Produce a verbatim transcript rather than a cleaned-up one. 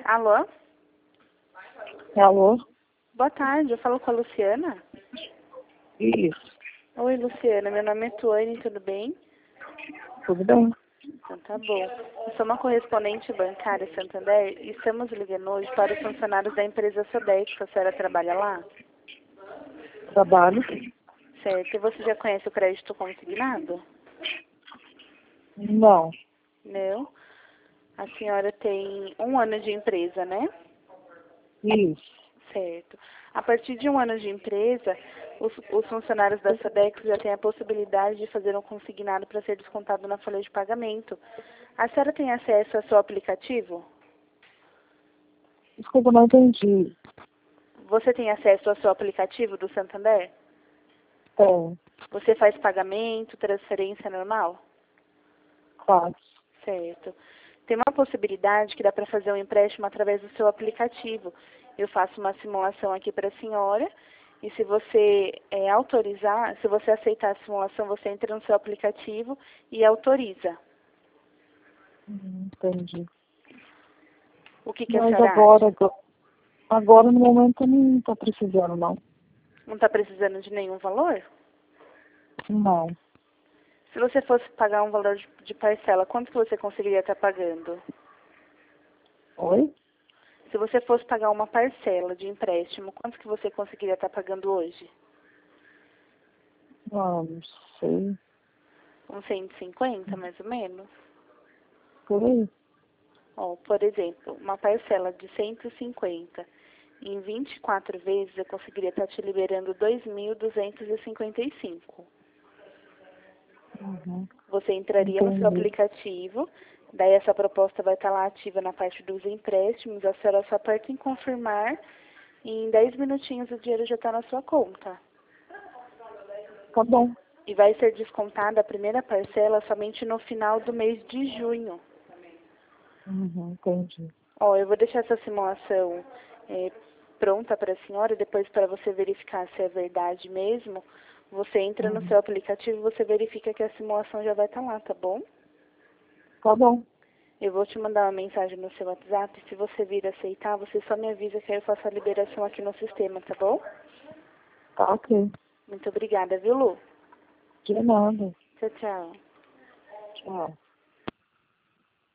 Alô? Alô? Boa tarde, eu falo com a Luciana. Isso, Oi, Luciana, meu nome é Tuane, tudo bem? tudo bem? Então tá bom. Eu sou uma correspondente bancária Santander e estamos ligando hoje para os funcionários da empresa Sodex. A senhora trabalha lá? Trabalho? Certo. E você já conhece o crédito consignado? Não. Não. A senhora tem um ano de empresa, né? Isso. Certo. A partir de um ano de empresa, os, os funcionários da Sodex já têm a possibilidade de fazer um consignado para ser descontado na folha de pagamento. A senhora tem acesso ao seu aplicativo? Desculpa, não entendi. Você tem acesso ao seu aplicativo do Santander? Tem. Você faz pagamento, transferência normal? Faço. Certo. Tem uma possibilidade que dá para fazer um empréstimo através do seu aplicativo. Eu faço uma simulação aqui para a senhora e se você é, autorizar, se você aceitar a simulação, você entra no seu aplicativo e autoriza. Hum, Entendi. O que, que a Mas senhora agora, acha? agora, agora no momento eu não estou precisando, não. Não está precisando de nenhum valor? Não. Se você fosse pagar um valor de, de parcela, quanto que você conseguiria estar pagando? Oi? Se você fosse pagar uma parcela de empréstimo, quanto que você conseguiria estar pagando hoje? Ah, não sei. Uns cento e cinquenta, mais ou menos? Por aí? Ó, por exemplo, uma parcela de cento e cinquenta em vinte e quatro vezes eu conseguiria estar te liberando dois mil duzentos e cinquenta e cinco. Uhum. Você entraria no seu Entendi. aplicativo, daí essa proposta vai estar lá ativa na parte dos empréstimos, a senhora só aperta em confirmar e em dez minutinhos o dinheiro já está na sua conta. Tá bom. E vai ser descontada a primeira parcela somente no final do mês de junho. Uhum, entendi. Ó, eu vou deixar essa simulação é, pronta para a senhora, depois para você verificar se é verdade mesmo. Você entra no Uhum. seu aplicativo e você verifica que a simulação já vai estar lá, tá bom? Tá bom. Eu vou te mandar uma mensagem no seu WhatsApp. Se você vir aceitar, você só me avisa que aí eu faço a liberação aqui no sistema, tá bom? Tá ok. Muito obrigada, viu, Lu? De nada. Tchau, tchau. Tchau.